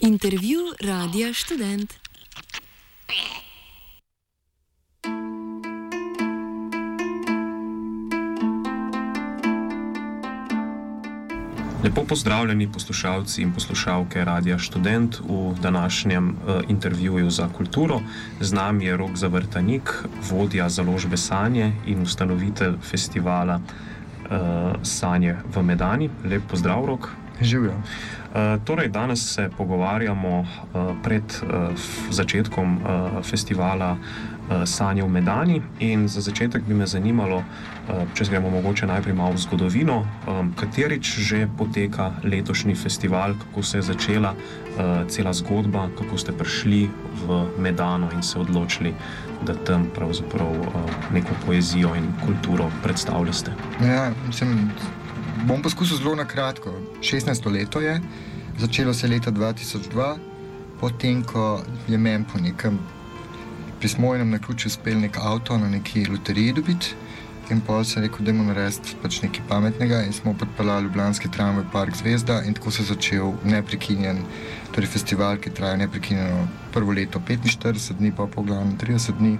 Intervju Radia Študent. Lepo pozdravljeni poslušalci in poslušalke Radia Študent v današnjem intervjuju za kulturo. Z nami je Rok Zavrtanik, vodja založbe Sanje in ustanovitelj festivala Sanje v Medani. Lep pozdrav, Rok. Živjo. Torej, danes se pogovarjamo pred začetkom festivala Sanje v Medani in za začetek bi me zanimalo, če gremo mogoče najprej malo v zgodovino, katerič že poteka letošnji festival, kako se je začela cela zgodba, kako ste prišli v Medano in se odločili, da tam pravzaprav neko poezijo in kulturo predstavljate. Ja, bom poskusil zelo na kratko. 16. leto je, začelo se leta 2002, potem, ko je meni po nekem prismojnem naključju uspel nek avto na neki loteriji dobiti in potem sem rekel, da moramo narediti pač nekaj pametnega in smo podpeljali ljubljanski tramvaj Park Zvezda in tako se je začel neprekinjen, torej festival, ki traja neprekinjeno prvo leto 45 dni, pa po glavnem 30 dni.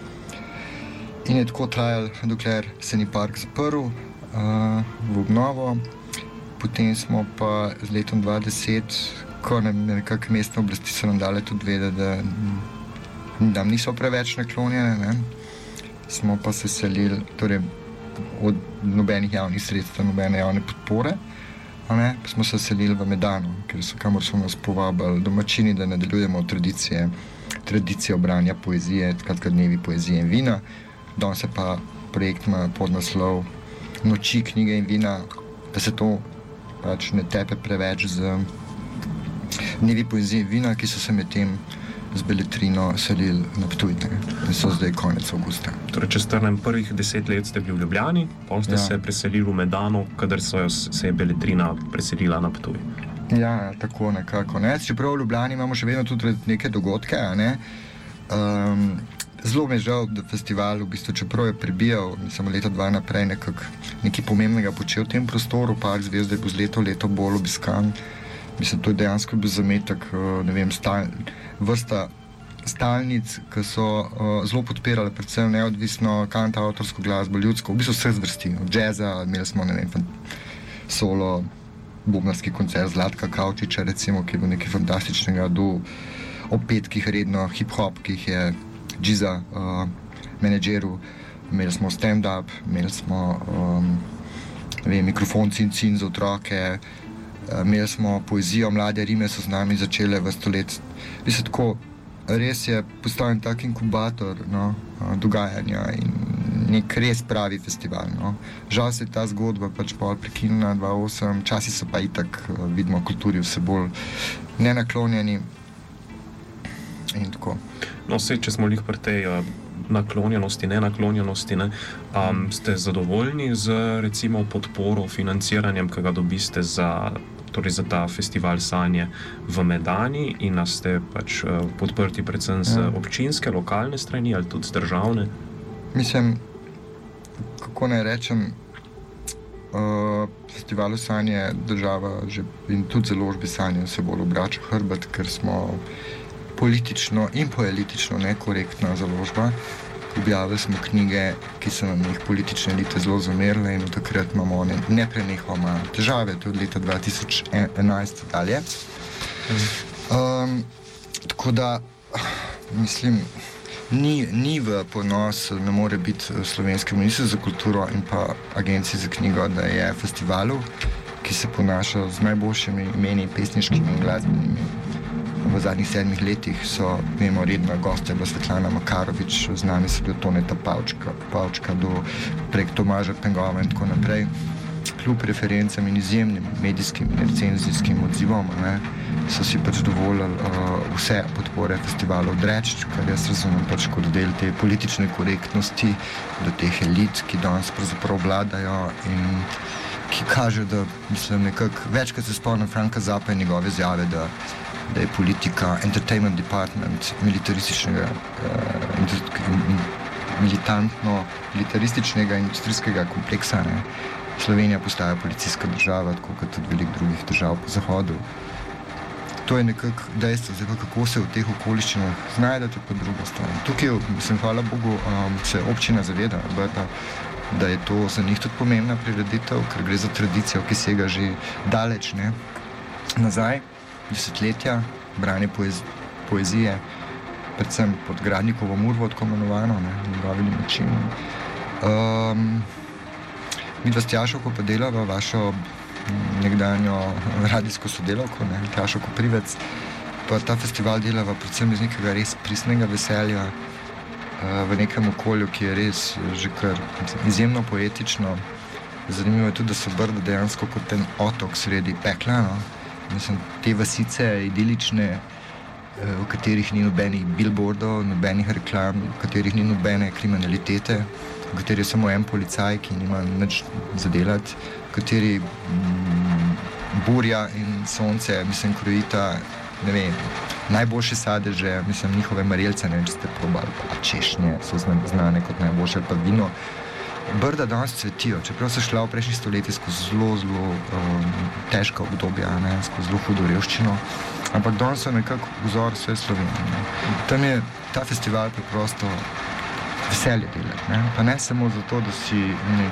In je tako trajal, dokler se ni park zaprl v obnovo. Potem smo pa z letom 2010, ko nekakve mestne oblasti so nam dale tudi vedeti, da nam niso preveč naklonjene, ne? Smo pa se selili, torej od nobenih javnih sredstev, nobene javne podpore, ne? Smo se selili v Medano, kamor so nas povabili domačini, da nadaljujemo tradicijo branja poezije, skratka dnevi poezije in vina. Danes je pa projekt ima podnaslov Noči knjige in vina, da se to pač ne tepe preveč z dnevi poezije in vina, ki so se medtem z Beletrino selili na Ptuj in so zdaj konec avgusta. Torej, če strnem, prvih 10 let ste bili v Ljubljani, potem ste se preselili v Medano, kadar se je Beletrina preselila na Ptuj. Ja, tako nekako. Ne? Čeprav v Ljubljani imamo še vedno tudi neke dogodke, ne? Zelo mi je žal, da festival v bistvu, čeprav je prebijal, samo leta 2 naprej nekaj pomembnega počel v tem prostoru, Park Zvezda je bil z leto bolj obiskan. Mislim, to je dejansko bil zametek, ne vem, vrsta stalnic, ki so zelo podpirale predvsem neodvisno kantavtorsko glasbo, ljudsko, v bistvu vseh zvrsti, od džeza, imeli smo, ne vem, solo bobnarski koncert Zlatka Kavčiča, recimo, ki je bil nekaj fantastičnega, do ob petkih redno hip-hop, ki jih je Džiza menedžeru, imeli smo stand-up, imeli smo mikrofon cin za otroke, imeli smo poezijo, mlade rime so z nami začele v stolet. Mislim, tako, res je postavljen tak inkubator dogajanja in nek res pravi festival. No. Žal se je ta zgodba pač pol prekinila 2008, časi so pa itak, vidimo, kulturi vse bolj nenaklonjeni in tako. No, če smo lih pri tej naklonjenosti, nenaklonjenosti, ste zadovoljni z recimo podporo, financiranjem, ki ga dobiste za ta festival Sanje v Medani in ste pač podprti predvsem z občinske, lokalne strani ali tudi z državne? Mislim, kako naj rečem, festivalu Sanje država že in tudi založbi Sanje se bolj obrača hrbet, ker smo politično in poelitično nekorektna založba. Objavili smo knjige, ki so nam jih politične elite zelo zamerile in od takrat imamo neprenehoma težave, to je od leta 2011 dalje. Tako da, mislim, ni v ponos, ne more biti slovenski minister za kulturo in pa agenciji za knjigo, da je festivalu, ki se ponaša z najboljšimi imeni, pesniškimi in glasbenimi. V zadnjih 7 letih so, vemo, redna gostja bila Svetlana Makarovič, z nami so bil Toneta Pavčka do prek Tomaža Pengova in tako naprej. Kljub referencam in izjemnim medijskim in recenzijskim odzivom, so si pač dovolili vse podpore festivala odreči, kar jaz razumem pač kot del te politične korektnosti do teh elit, ki danes pravzaprav vladajo in ki kaže, da mislim nekako, večkrat se spomnim Franka Zappa in njegove izjave, da je politika, entertainment department militarističnega, militantno-militarističnega industrijskega kompleksa. Slovenija postaja policijska država, tako kot tudi veliko drugih držav po Zahodu. to je nekako dejstvo, zdaj, kako se v teh okoliščinah znajdete po drugo stran. Tukaj, hvala Bogu, se občina zaveda, da je to za njih tudi pomembna prireditev, ker gre za tradicijo, ki sega že daleč nazaj, desetletja, branje poezije, predvsem pod Gradnikovo Murvo, tako imenovano, njegovim načinom. Midva s Tjašo, ko pa delava vašo nekdanjo radijsko sodelavko, Tjašo Koprivec, pa ta festival delava predvsem iz nekega res pristnega veselja v nekem okolju, ki je res že kar izjemno poetično. Zanimivo je tudi, da so Brda dejansko kot ten otok sredi pekla, Mislim, te vasice idilične, v katerih ni nobenih billboardov, nobenih reklam, v katerih ni nobene kriminalitete, v kateri je samo en policaj, ki nima nič zadelati, v kateri burja in sonce, krojita, najboljše sadeže, njihove marjelce, če ste probali, pa češnje so znane kot najboljše, ali pa vino. Brda danes cvetijo, čeprav so šla v prejšnjih stoletjih skozi zelo težka obdobja, skozi zelo hudo revščino, ampak danes so nekako vzor vse Slovenije. Tam je ta festival preprosto veselje delati, pa ne samo zato, da si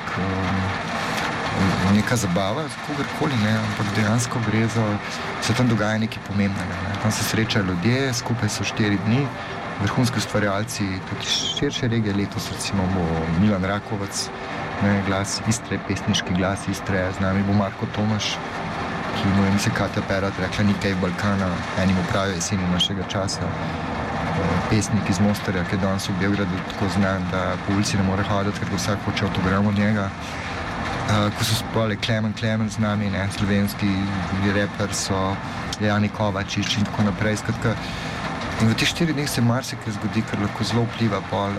neka zabava, kogarkoli, ampak dejansko gre za, se tam dogaja nekaj pomembnega. Tam se srečajo ljudje, skupaj so 4 dni, vrhunski ustvarjalci, tudi širše regije, letos recimo bo Milan Rakovec, glas Istre, pesniški glas Istre, z nami bo Marko Tomaš, ki mu je Katja Perat rekla nekaj Balkana, enim pravijo jeseni našega časa. Pesnik iz Mostarja, ki je danes v Beogradu tako znan, da po ulici ne more hoditi, ker vsak hoče avtogram od njega. Ko so spali Klemen z nami, slovenski reper so Jani Kovačič in tako naprej. Skratka, in v teh 4 dneh se marsikaj zgodi, ker lahko zelo vpliva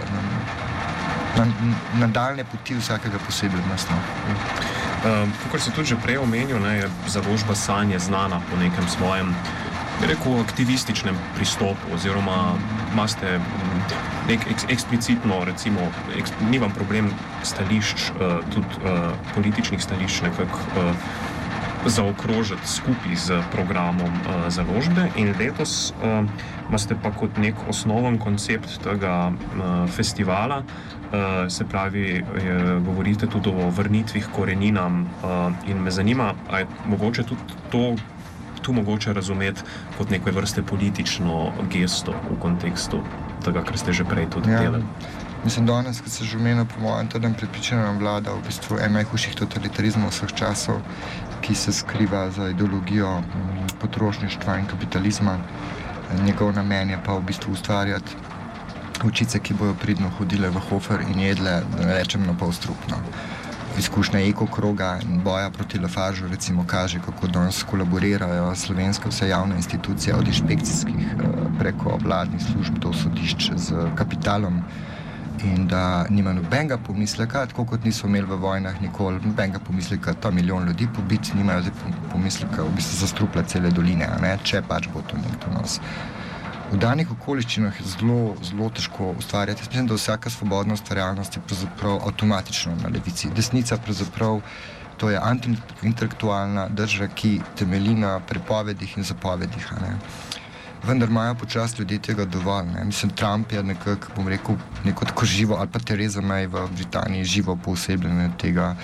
na daljne poti vsakega posebej nas. Kakor si tudi že prej omenil, je založba Sanje znana po nekem svojem, aktivističnem pristopu, oziroma imate nek eksplicitno, recimo, ni vam problem stališč, tudi političnih stališč nekako zaokrožiti skupaj z programom založbe, in letos imate pa kot nek osnoven koncept tega festivala, se pravi, govorite tudi o vrnitvih koreninam, in me zanima, a je mogoče tudi tu mogoče razumeti kot neke vrste politično gesto v kontekstu tega, kar ste že prej tudi delali. Danes, ko se že omenil, po mojem trdem prepričanju, vlada v bistvu en najhujših totalitarizmov vseh časov, ki se skriva za ideologijo potrošništva in kapitalizma. Njegov namen je pa v bistvu ustvarjati učice, ki bojo pridno hodile v Hofer in jedle, da ne rečem, na pol strupno. Izkušnja ekokroga in boja proti lafažu recimo kaže, kako danes kolaborirajo slovenske vse javne institucije, od inšpekcijskih preko vladnih služb do sodišč z kapitalom, in da nima nobenega pomisleka, tako kot niso imeli v vojnah nikoli nobenega pomisleka, ta milijon ljudi pobiti, nimajo pomisleka v bistvu zastrupljati cele doline, če pač bo to nek donos. V danih okoliščinah je zelo težko ustvarjati. Jaz mislim, da vsaka svobodna ustvarjalnost je pravzaprav avtomatično na levici. Desnica pravzaprav, to je antiintelektualna drža, ki temelji na prepovedih in zapovedih. Vendar imajo počasi ljudje tega dovolj. Trump je nekako, bom rekel, neko tako živo, ali pa Theresa May v Britaniji živo poosebljenje tega.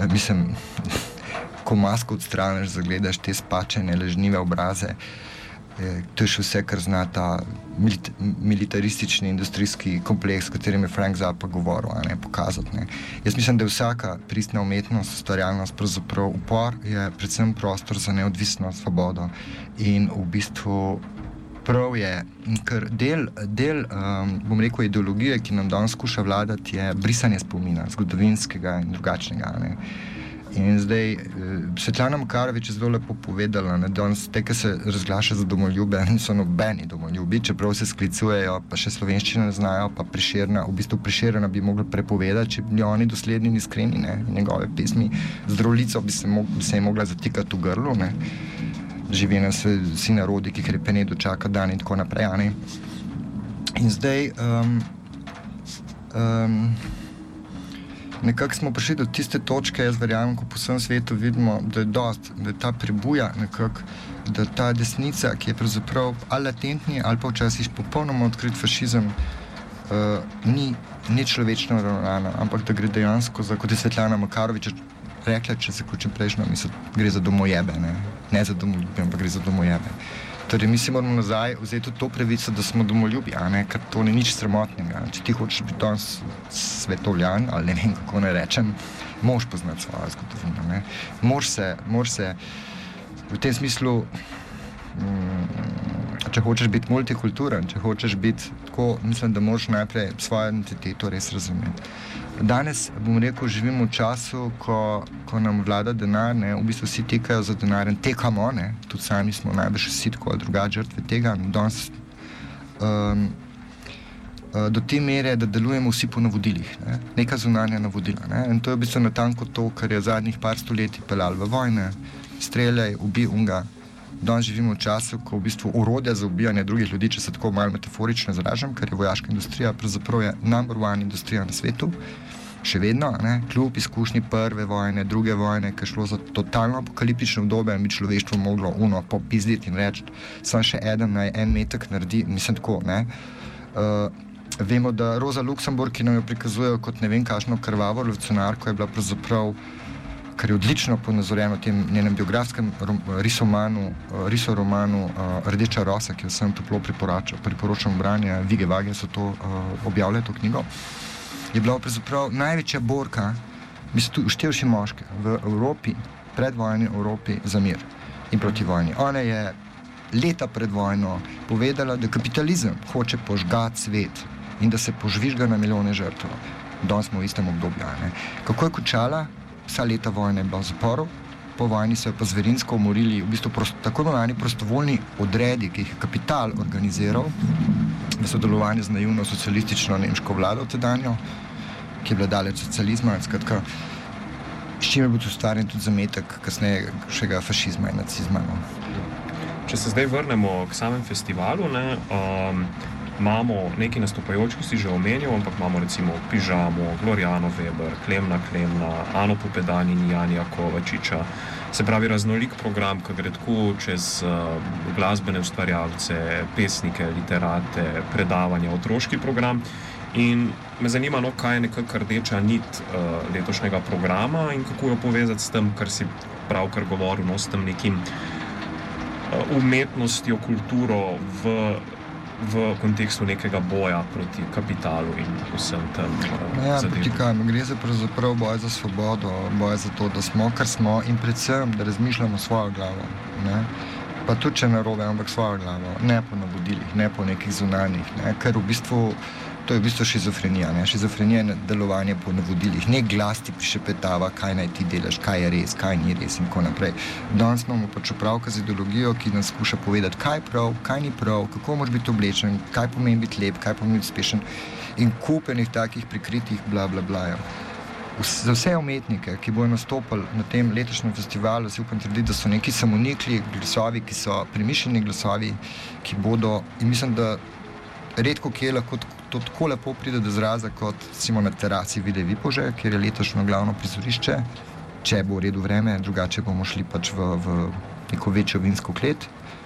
Ko masko odstraniš, zagledaš te spačene, lažnive obraze, to je še vse, kar zna ta militaristični industrijski kompleks, s katerim je Frank Zappa govoril, pokazati. Jaz mislim, da je vsaka pristna umetnost, ustvarjalnost, pravzaprav upor, je predvsem prostor za neodvisnost, svobodo, in v bistvu prav je, ker del bom rekel, ideologije, ki nam danes skuša vladati, je brisanje spomina, zgodovinskega in drugačnega. In zdaj, Svetlana Makarovič je zelo lepo povedala, danes te, ki se razglaša za domoljube, niso nobeni domoljubi, čeprav se sklicujejo, pa še slovenščino ne znajo, pa Prešerna, v bistvu Prešerna bi mogli prepovedati, če bi oni dosledni in iskreni, njegove pesmi z Drolico bi se je mogla zatikati v grlu, živi na vsi narodi, ki krepene dočaka dan in tako naprej. In zdaj, nekako smo prišli do tiste točke, jaz verjamem, ko po vsem svetu vidimo, da je ta prebuja nekako da ta desnica, ki je pravzaprav ali latentni ali pa včasih popolnoma odkrit fašizem, ni človečno ravnana, ampak da gre dejansko za, kot je Svetlana Makarovič rekla, če se končim prejšnjo misel, gre za domojebe, ne za domoljubje, ampak gre za domojebe. Torej, mi si moramo nazaj vzeti tudi to pravico, da smo domoljubi, ker to ni nič sramotnega. Če ti hočeš biti danes svetovljan, ali ne vem, kako ne rečem, moraš poznati svojo zgodovino. Moraš se v tem smislu, če hočeš biti multikulturen, če hočeš biti tako, mislim, da moraš najprej svojo identiteto res razumeti. Danes, bom rekel, živimo v času, ko nam vlada denar, v bistvu vsi tekajo za denarjem, tekamo, tudi sami smo najbrž vsi tako ali drugače žrtve tega, danes do te mere, da delujemo vsi po navodilih, neka zunanja navodila. In to je v bistvu natanko to, kar je zadnjih par stoletij peljalo v vojne, streljaj, ubij unga. Danes živimo v času, ko v bistvu orodja za ubijanje drugih ljudi, če se tako malo metaforično izražam, ker je vojaška industrija pravzaprav je number one industrija na svetu, še vedno, kljub izkušnji prve vojne, druge vojne, ki je šlo za totalno apokaliptično obdobje, bi človeštvo moglo popizditi in reči, samo še en metek naredi, mislim tako, Vemo, da Rosa Luxemburg, ki nam jo prikazujejo kot ne vem kakšno krvavo revolucionarko, je bila pravzaprav, kar je odlično ponazorjeno v tem njenem biografskem risoromanu Rdeča rosa, ki jo sem toplo priporočam branje, Vige Vage so to objavljali, to knjigo, je bila pravzaprav največja borka, števši moške v Evropi, predvojni Evropi za mir in proti vojni. Ona je leta pred vojno povedala, da kapitalizem hoče požgati svet in da se požvižga na milijone žrtev. Danes smo v istem obdobju. Kako je končala? Vsa leta vojne je bila v zaporu, po vojni so jo pa zverinsko umorili v bistvu tako imenovani prostovoljni odredi, ki jih je kapital organiziral v sodelovanju z naivno socialistično nemško vlado tedanjo, ki je bila daleč socializma, skratka, s čim je bil ustvarjen tudi zametek kasnejšega fašizma in nacizma. Če se zdaj vrnemo k samem festivalu, imamo nekaj nastopajočih, ki si že omenil, ampak imamo recimo Pižamo, Gloriano Weber, Klemna, Ano Pupedan in Janija Kovačiča. Se pravi, raznolik program, ki gre tako čez glasbene ustvarjalce, pesnike, literate, predavanja, otroški program. In me zanima, kaj je nekako rdeča nit letošnjega programa in kako jo povezati s tem, kar si pravkar govoril, s tem nekim umetnostjo, kulturo v kontekstu nekega boja proti kapitalu in vsem tem zadevam. Gre za pravzaprav boj za svobodo, boj za to, da smo, kar smo in predvsem, da razmišljamo svojo glavo. Pa tudi, če narobe, ampak svojo glavo. Ne po navodilih, ne po nekih zunanjih, ker v bistvu to je v bistvu šizofrenija. Šizofrenija je delovanje po navodilih. Nek glas ti prišepetava, kaj naj ti delaš, kaj je res, kaj ni res in tako naprej. Danes imamo pač opravka z ideologijo, ki nas skuša povedati, kaj je prav, kaj ni prav, kako moraš biti oblečen, kaj pomeni biti lep, kaj pomeni biti uspešen in kupenih takih prikritih bla bla bla. Za vse umetnike, ki bodo nastopili na tem letošnjem festivalu, si upam trditi, da so neki samonikli glasovi, ki so premišljeni glasovi, ki bodo, in mislim, da redko kje lahko to tako lepo pride do izraza kot recimo na terasi Vide Vipože, kjer je letošnjo glavno prizorišče, če bo v redu vreme, drugače bomo šli pač v neko večjo vinsko klet.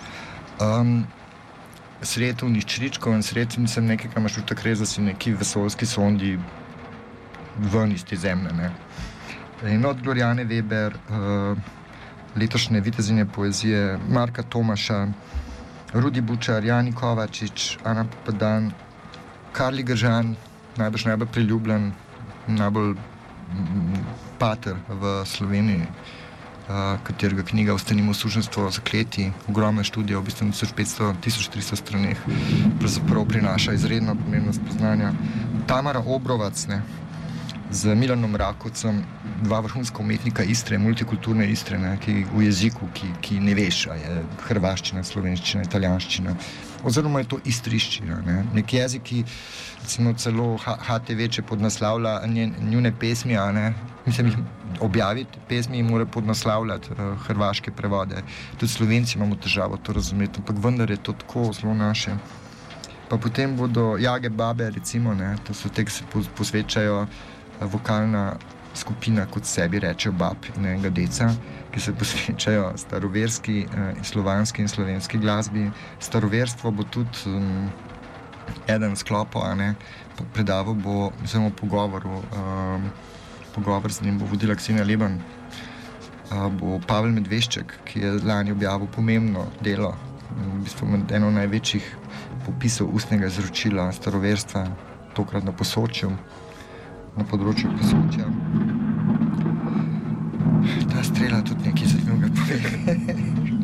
Sred unih čričkov in sred mislim nekaj, kar imaš čutek res, da si neki vesoljski sondi ven iz te zemlje. In od Gloriane Weber, letošnje vitezinje poezije, Marka Tomaša, Rudi Bučar, Jani Kovačič, Ana Pupedan, Karli Gržan, najbolj priljubljen, najbolj pater v Sloveniji, katerega knjiga Ostanimo suženjstvo zakleti, ogromna študija, v bistvu 1500-1300 straneh, pravzaprav prinaša izredno pomembno spoznanja. Tamara Obrovac, z Milanom Rakovcem, dva vrhunska umetnika Istre, multikulturne Istre, ki v jeziku, ki ne veš, a je hrvaščina, slovenščina, italijanščina, oziroma je to istriščina. Nek jezik, ki recimo celo HTV, če podnaslavlja njune pesmi, mislim, jih objaviti pesmi in mora podnaslavljati hrvaške prevode. Tudi Slovenci imamo težavo to razumeti, ampak vendar je to tako zelo naše. Pa potem bodo Jage Babe, recimo, to so te, ki se posvečajo vokalna skupina, kot sebi rečejo, bab in enega deca, ki se posvečajo staroverski, slovanski in slovenski glasbi. Staroverstvo bo tudi eden sklopov, predaval bo, mislim, pogovor z njim bo vodila Ksenija Leben, bo Pavel Medvešček, ki je lani objavil pomembno delo, v bistvu eno največjih popisov ustnega izročila staroverstva, tokrat na Posočju, na področju Posočja. Ta strela tudi nekaj zanimivega pove.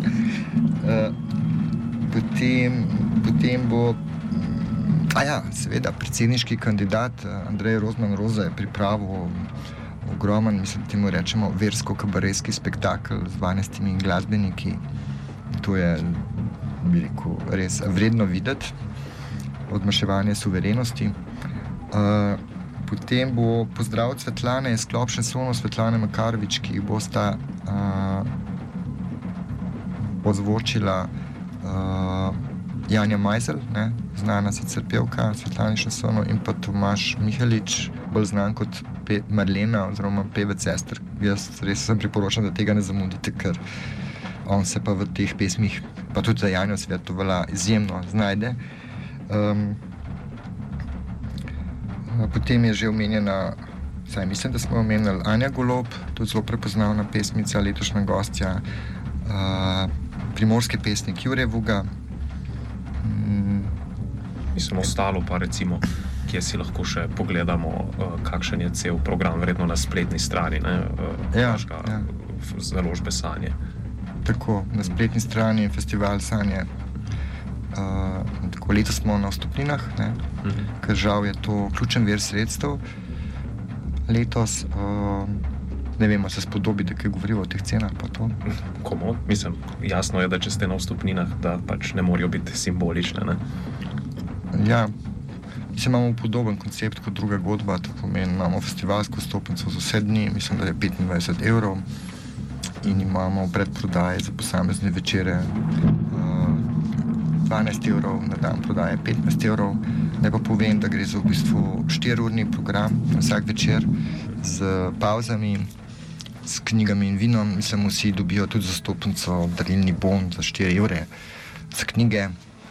Potem bo seveda predsedniški kandidat Andrej Rozman Roza je pripravil ogromen, mislim, temu rečemo, versko-kabaretski spektakel z 12 glasbeniki. To je, bi rekel, res vredno videti, odmaševanje suverenosti. Potem bo pozdrav Svetlane, sklop šansonov Svetlane Makarovič, ki jih bosta ozvočila Janja Majzel, znana sicer pevka Svetlane šansonov, in pa Tomaž Mihalič, bolj znan kot Marlena oziroma pevec Ester. Jaz res sem priporočam, da tega ne zamudite, ker on se pa v teh pesmih, pa tudi za Janjo Svetovala, izjemno znajde. Potem je že omenjena, saj mislim, da smo omenjali Anja Golob, tudi zelo prepoznavna pesmica, letošnja gostja, primorski pesnik Jure Vuga. Mislim, ostalo pa recimo, kje si lahko še pogledamo, kakšen je cel program, verjetno na spletni strani, založbe Sanje. Tako, na spletni strani Festival Sanje. Tako, letos smo na vstopninah, ker žal je to ključen vir sredstev. Letos, ne vemo, se spodobi, da kaj govorijo o teh cenah, pa to. Komod, mislim, jasno je, da če ste na vstopninah, da pač ne morajo biti simbolične, ne? Ja, mislim, imamo podoben koncept kot druga godba, to pomeni, imamo festivalsko vstopnico za 7 dni, mislim, da je 25 evrov, in imamo predprodaje za posamezne večere 12 evrov, na dan prodaje 15 evrov. Naj pa povem, da gre za v bistvu 4-urni program na vsak večer z pavzami, s knjigami in vinom. Mislim, vsi dobijo tudi zastopnico, darilni bon za 4 evre za knjige.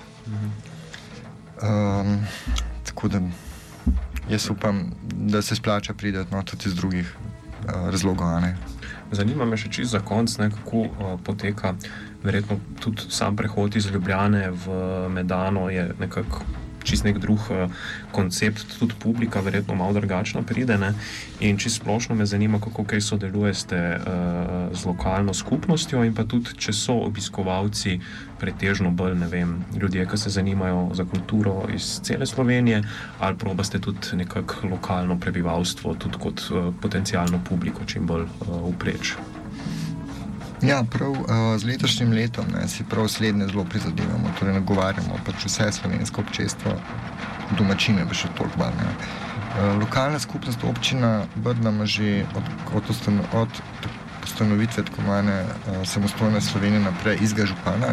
Tako da jaz upam, da se splača priti tudi iz drugih razlogov. Zanima me še čisto za konc, kako poteka verjetno tudi sam prehod iz Ljubljane v Medano, je nekako čist nek drug koncept, tudi publika verjetno malo drugačno pride, ne? In čisto splošno me zanima, kako kaj sodelujete z lokalno skupnostjo in pa tudi, če so obiskovalci pretežno bolj, ne vem, ljudje, ki se zanimajo za kulturo iz cele Slovenije, ali probaste tudi nekako lokalno prebivalstvo tudi kot potencialno publiko čim bolj vpreč. Ja, prav z letošnjim letom si prav slednje zelo prizadevamo, torej nagovarjamo pač vse slovensko občestvo, domačine pa še toliko bolj. Lokalna skupnost občina Brda ima že od ustanovitve tako imenovane samostojne Slovenije naprej istega župana,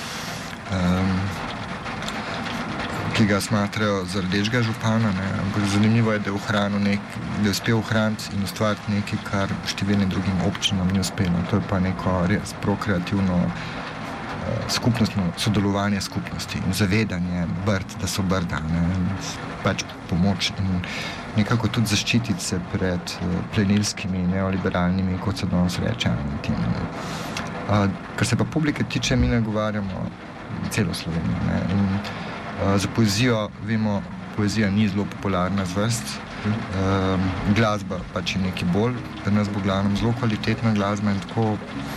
ki ga smatrajo za rdečega župana. Zanimivo je, da je uspel ohraniti in ustvariti nekaj, kar številnim drugim občinam ni uspelo. To je pa neko res prokreativno skupnostno sodelovanje skupnosti in zavedanje Brd, da so Brda, pač pomoč in nekako tudi zaščititi se pred plenilskimi, neoliberalnimi, kot se danes reče. Kar se pa publike tiče, mi nagovarjamo celo Slovenijo. In za poezijo, vemo, poezija ni zelo popularna zvrst, glasba pač je nekaj bolj, pri nas bo glavnem zelo kvalitetna glasba in tako.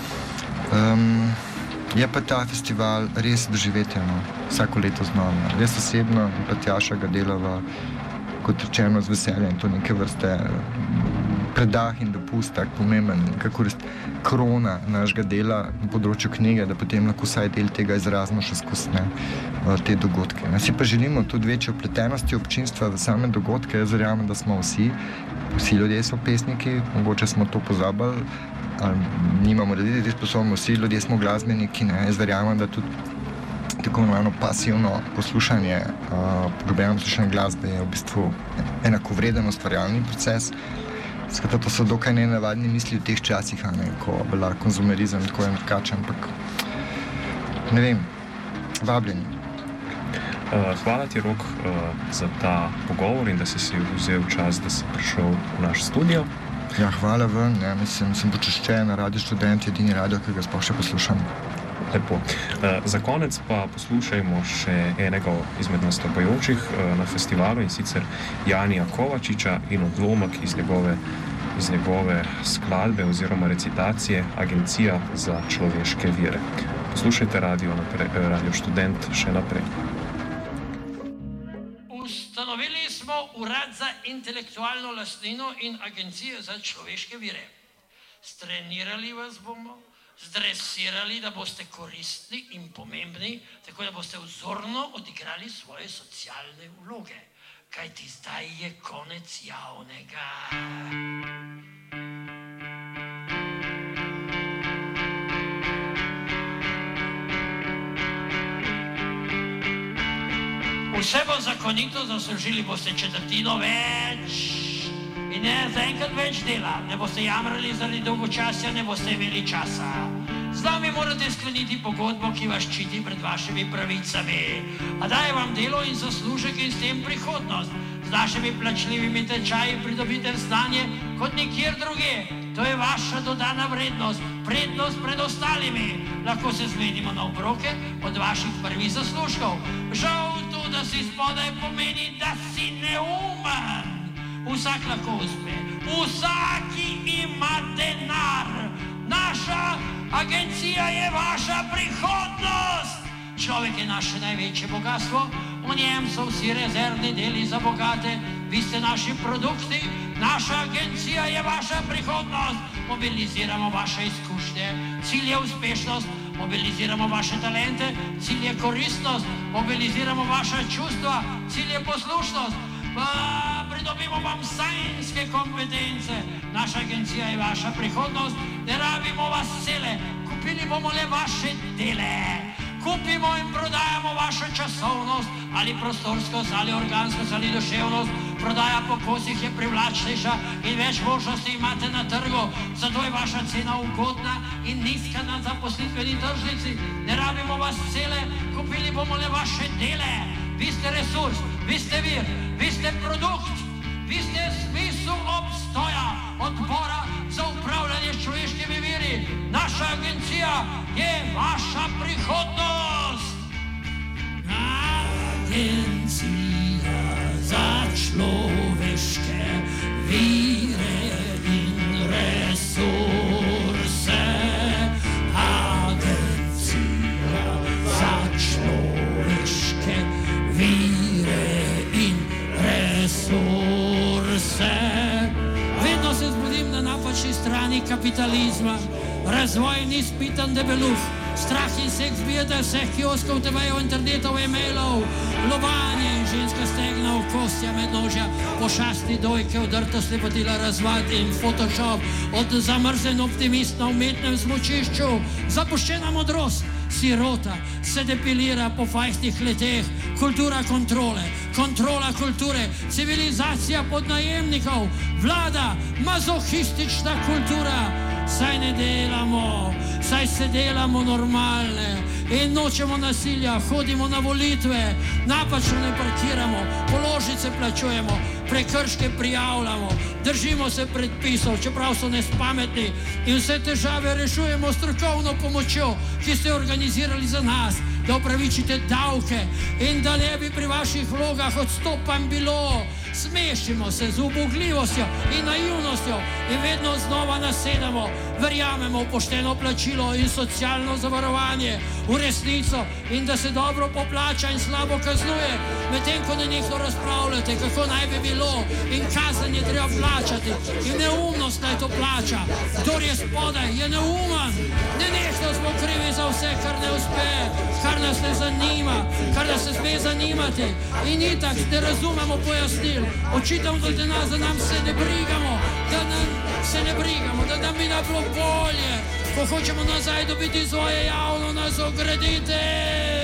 Je pa ta festival res doživetje, vsako leto znova. Jaz osebno in pa Tjaša ga delava, kot rečeno, z veseljem, to neke vrste predah in dopust, tak pomemben, kako krona našega dela na področju knjige, da potem lahko vsaj del tega izrazimo še skozi te dogodke. Si pa želimo tudi večje vpletenosti občinstva v same dogodke. Jaz verjamem, da smo vsi ljudje so pesniki, mogoče smo to pozabili, nimamo rediti sposobno, vsi ljudje smo glasbeniki. Jaz verjamem, da tudi tako imenovano pasivno poslušanje, poglobljeno poslušanje glasbe je v bistvu enakovreden ustvarjalni proces. Skratka, to so dokaj nenavadni misli v teh časih, ko bila konzumerizem tako in drugače, ampak ne vem, vabljeni. Hvala ti, Rok, za ta pogovor in da si vzel čas, da si prišel v naš studio. Ja, hvala vam, sem počaščen, Radio Študent, edini radio, ki ga sploh še poslušam. Lepo. Za konec pa poslušajmo še enega izmed nastopajočih na festivalu, in sicer Janija Kovačiča in odlomek iz njegove skladbe oziroma recitacije Agencija za človeške vire. Poslušajte Radio Študent še naprej. Ustanovili smo Urad za intelektualno lastnino in Agencijo za človeške vire. Strenirali vas bomo, zdresirali, da boste koristni in pomembni, tako da boste vzorno odigrali svoje socialne vloge. Kajti zdaj je konec javnega. Vse bo zakonito, zaslužili boste četrtino več. In ne zaenkrat več dela, ne boste jamrali zaradi dolgočasja, ne boste imeli časa. Z nami morate skleniti pogodbo, ki vas ščiti pred vašimi pravicami. A daje vam delo in zaslužek in s tem prihodnost. Z našimi plačljivimi tečaji pridobite znanje kot nikjer druge. To je vaša dodana vrednost, prednost pred ostalimi. Lahko se zmenimo na obroke od vaših prvih zaslužkov. Žal to, da si spodaj, pomeni, da si neumen. Vsak lahko uspe, vsaki ima denar. Naša agencija je vaša prihodnost. Človek je naše največje bogatstvo, v njem so vsi rezervni deli za bogate. Vi ste naši produkti, naša agencija je vaša prihodnost. Mobiliziramo vaše izkušnje, cilj je uspešnost. Mobiliziramo vaše talente, cilj je koristnost. Mobiliziramo vaša čustva, cilj je poslušnost. Pridobimo vam sajnske kompetence. Naša agencija je vaša prihodnost. Ne rabimo vas cele, kupili bomo le vaše dele. Kupimo in prodajamo vašo časovnost, ali prostorskost, ali organskost, ali duševnost. Prodaja po kosih je privlačnejša in več možnosti imate na trgu. Zato je vaša cena ugodna in nizka na zaposlitveni tržnici. Ne rabimo vas cele, kupili bomo le vaše dele. Vi ste resurs, vi ste vir, vi ste produkt, vi ste smisel obstoja odbora za upravljanje s človeškimi viri. Naša agencija je vaša prihodnost. Agencija za človeške vire in resurse. Agencija za človeške vire in resurse. Vedno se zbudim na napačni strani kapitalizma. Razvoj ni spitan debeluh. Strah in seks bijete vseh kioskov, TV-jev, internetov, e-mailov. Lovanje in ženska stegna v kostja mednožja. Pošasti dojke, odrto slepotila, razvad in Photoshop. Od zamrzen optimist na umetnem smučišču. Zapuščena modrost. Sirota se depilira po 20 leteh. Kultura kontrole, kontrola kulture, civilizacija podnajemnikov, vlada mazohistična kultura. Saj ne delamo, saj se delamo normalne in nočemo nasilja, hodimo na volitve, napačno ne parkiramo, položnice plačujemo, prekrške prijavljamo, držimo se predpisov, čeprav so nespametni in vse težave rešujemo strokovno pomočjo, ki ste organizirali za nas, da upravičite davke in da ne bi pri vaših vlogah odstopanj bilo. Smešimo se z ubogljivostjo in naivnostjo in vedno znova nasedamo. Verjamemo v pošteno plačilo in socialno zavarovanje, v resnico in da se dobro poplača in slabo kaznuje. Medtem ko nenehno razpravljate, kako naj bi bilo in kazen je treba plačati in neumnost naj to plača. Kdor je spodaj, je neumen. Nenehno smo krivi za vse, kar ne uspe, kar nas ne zanima, kar nas ne sme zanimati. In itak ne razumemo pojasnil. Očitam, da nam se ne brigamo, da nam bi bilo bolje. Ko hočemo nazaj dobiti svoje javno, nas ogradite.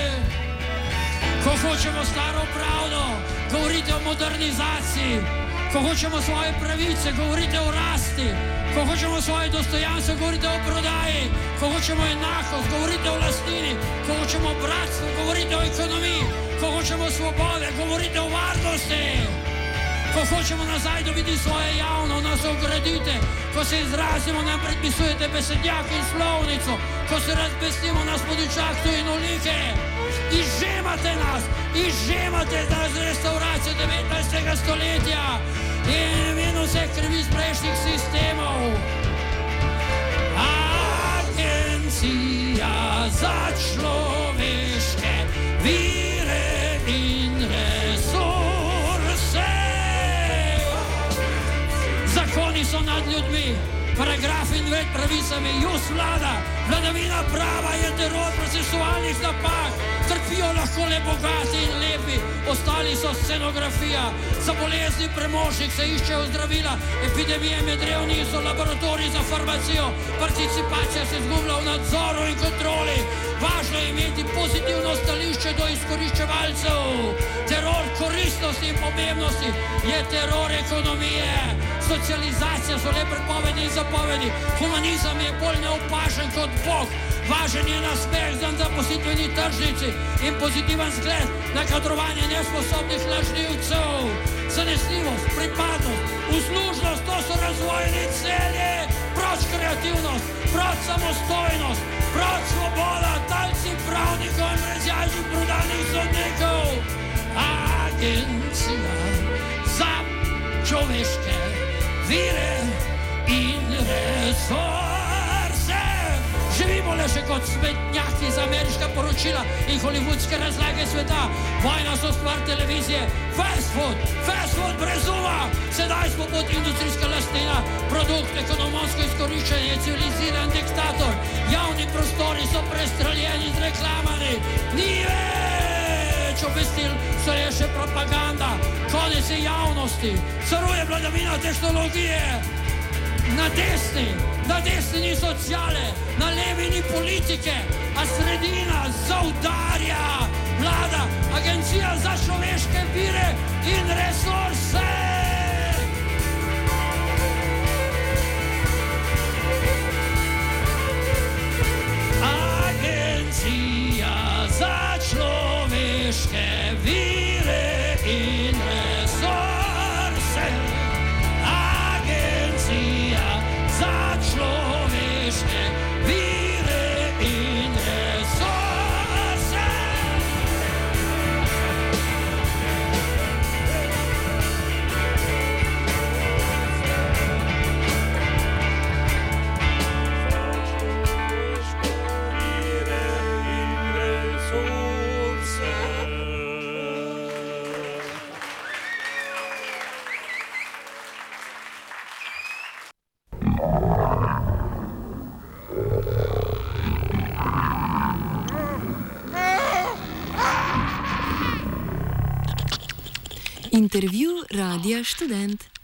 Ko hočemo staro pravdo, govorite o modernizaciji. Ko hočemo svoje pravice, govorite o rasti. Ko hočemo svoje dostojanstvo, govorite o prodaji. Ko hočemo enakost, govorite o lastnini. Ko hočemo bratstvo, govorite o ekonomiji. Ko hočemo svobode, govorite o varnosti. Ko hočemo nazaj dobiti svoje javno, nas ogradite. Ko se izrazimo, nam predpisujete besednjak in slovnico. Ko se razbestimo, nas podučaktu in olike. Izžemate nas z restauracijo 19. stoletja in imeno vse krvi iz prejšnjih sistemov. Agencija za človeške vire in resurse. Zakoni so nad ljudmi, paragrafi in ved pravicami, jus vlada, vladavina prava je teror procesualnih napak, trpijo lahko le bogati in lepi, ostali so scenografija, za bolezni premožnih se iščejo zdravila, epidemije med revni so laboratoriji za farmacijo, participacija se zgublja v nadzoru in kontroli, važno je imeti pozitivno stališče do izkoriščevalcev, teror koristnosti in pomembnosti je teror ekonomije, socializacija so le prepovedi in zapovedi, humanizem je bolj neopažen kot Bog, važen je nasmeh za zaposlitveni tržnici in pozitiven zgled na kadrovanje nesposobnih lažnivcev, zanesljivost, pripadnost, uslužnost, to so razvojni cilji, proč kreativnost, proč samostojnost, proč svoboda, talci pravnikov in brezjažnih prodajnih sodnikov. Agencija za človeške vire in resurse. Živimo le še kot smetnjaki za ameriška poročila in hollywoodske razlage sveta. Vojna so stvar televizije, fast food brez uma. Sedaj smo pod industrijska lastnina, produkt ekonomsko izkoriščenje, civiliziran diktator. Javni prostori so prestreljeni z reklamami. Ni več obvestil, so je še propaganda. Konec je javnosti, caruje vladavina tehnologije. Na desni ni sociale, na levi ni politike, a sredina zaudarja vlada, agencija za človeške vire in resurse. Agencija za človeške vire in resurse. Agencija za človeške vire in resurse. Intervju Radia Študent.